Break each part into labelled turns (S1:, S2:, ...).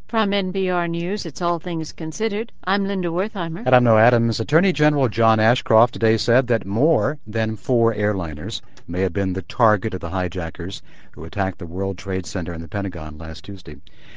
S1: From NPR News, it's All Things Considered. I'm Linda Wertheimer.
S2: And I'm Noah Adams. Attorney General John Ashcroft today said that more than 4 airliners may have been the target of the hijackers who attacked the World Trade Center and the Pentagon last Tuesday.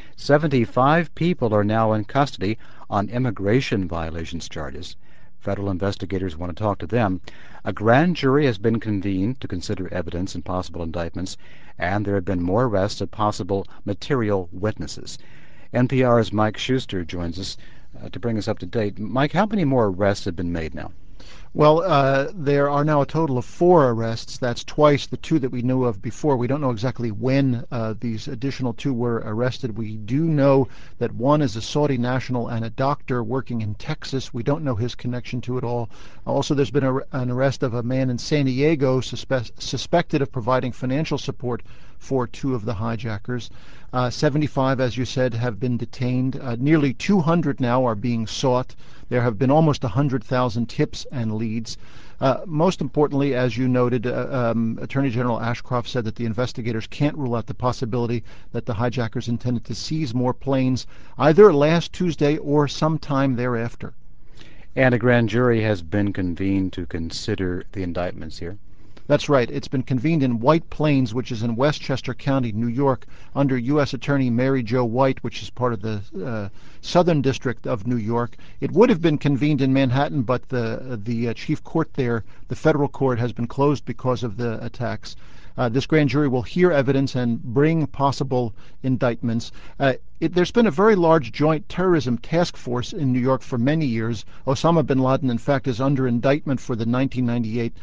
S2: 75 people are now in custody on immigration violations charges. Federal investigators want to talk to them. A grand jury has been convened to consider evidence and possible indictments, and there have been more arrests of possible material witnesses. NPR's Mike Schuster joins us to bring us up to date. Mike, how many more arrests have been made now?
S3: Well, there are now a total of 4 arrests. That's twice the 2 that we knew of before. We don't know exactly when these additional 2 were arrested. We do know that one is a Saudi national and a doctor working in Texas. We don't know his connection to it all. Also, there's been an arrest of a man in San Diego suspected of providing financial support for 2 of the hijackers. 75, as you said, have been detained. Nearly 200 now are being sought. There have been almost 100,000 tips and leads. Most importantly, as you noted, Attorney General Ashcroft said that the investigators can't rule out the possibility that the hijackers intended to seize more planes either last Tuesday or sometime thereafter.
S2: And a grand jury has been convened to consider the indictments here.
S3: That's right. It's been convened in White Plains, which is in Westchester County, New York, under U.S. Attorney Mary Jo White, which is part of the Southern District of New York. It would have been convened in Manhattan, but the chief court there, the federal court, has been closed because of the attacks. This grand jury will hear evidence and bring possible indictments. There's been a very large joint terrorism task force in New York for many years. Osama bin Laden, in fact, is under indictment for the 1998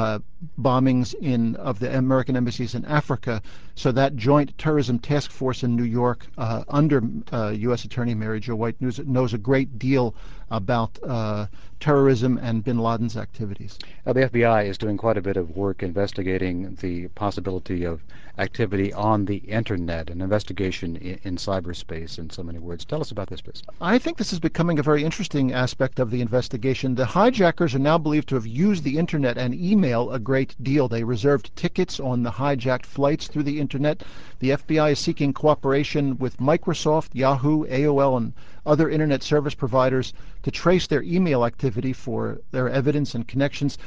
S3: bombings of the American embassies in Africa. So that joint terrorism task force in New York, under U.S. Attorney Mary Jo White, knows a great deal about terrorism and bin Laden's activities.
S2: The FBI is doing quite a bit of work investigating the possibility of activity on the Internet, an investigation in cyberspace, in so many words. Tell us about this, please.
S3: I think this is becoming a very interesting aspect of the investigation. The hijackers are now believed to have used the Internet and email a great deal. They reserved tickets on the hijacked flights through the Internet. The FBI is seeking cooperation with Microsoft, Yahoo, AOL, and other Internet service providers to trace their email activity for their evidence and connections.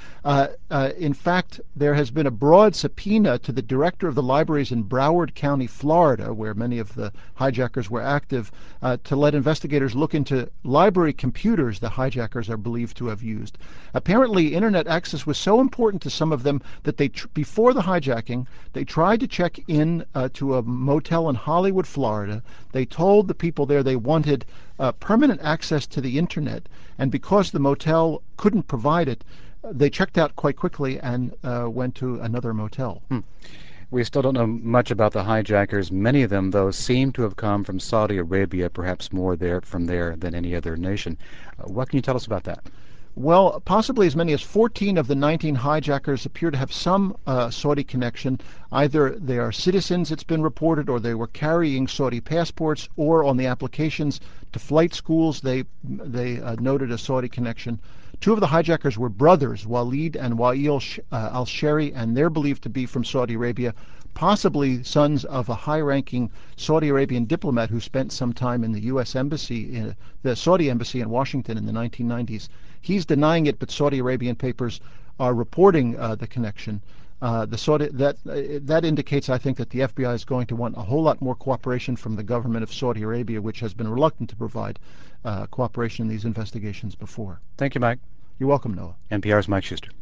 S3: In fact, there has been a broad subpoena to the director of the libraries in Broward County, Florida, where many of the hijackers were active, to let investigators look into library computers the hijackers are believed to have used. Apparently, Internet access was so important to some of them that before the hijacking, they tried to check in to a motel in Hollywood, Florida. They told the people there they wanted permanent access to the Internet, and because the motel couldn't provide it, they checked out quite quickly and went to another motel.
S2: We still don't know much about the hijackers. Many of them, though, seem to have come from Saudi Arabia, perhaps more from there than any other nation. What can you tell us about that?
S3: Well, possibly as many as 14 of the 19 hijackers appear to have some Saudi connection. Either they are citizens, it's been reported, or they were carrying Saudi passports, or on the applications to flight schools, they noted a Saudi connection. 2 of the hijackers were brothers, Walid and Wael al-Shari, and they're believed to be from Saudi Arabia, possibly sons of a high-ranking Saudi Arabian diplomat who spent some time in the U.S. embassy, the Saudi embassy in Washington in the 1990s. He's denying it, but Saudi Arabian papers are reporting the connection. That indicates, I think, that the FBI is going to want a whole lot more cooperation from the government of Saudi Arabia, which has been reluctant to provide cooperation in these investigations before.
S2: Thank you, Mike.
S3: You're welcome, Noah.
S2: NPR's Mike Schuster.